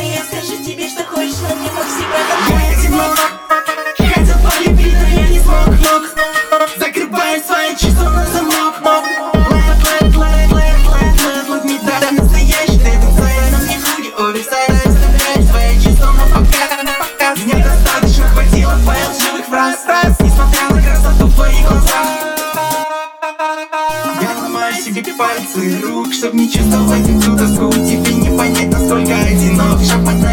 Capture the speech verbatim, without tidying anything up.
я скажу тебе, что хочешь, но не мог себя. Я одинок, хотел полюбить, но я не смог, мог. Закрываю свои чувства на замок. Let, let, let, let, let, let, let me down. Настоящий, ты танцуешь на мне худи, улицай. Оставляешь свои чувства на показ. Мне достаточно хватило твоих лживых фраз, несмотря на красоту в твоих глазах. Я ломаю себе пальцы рук, чтоб не чувствовать эту тоску. Тебе не понять, насколько одинок. Шаг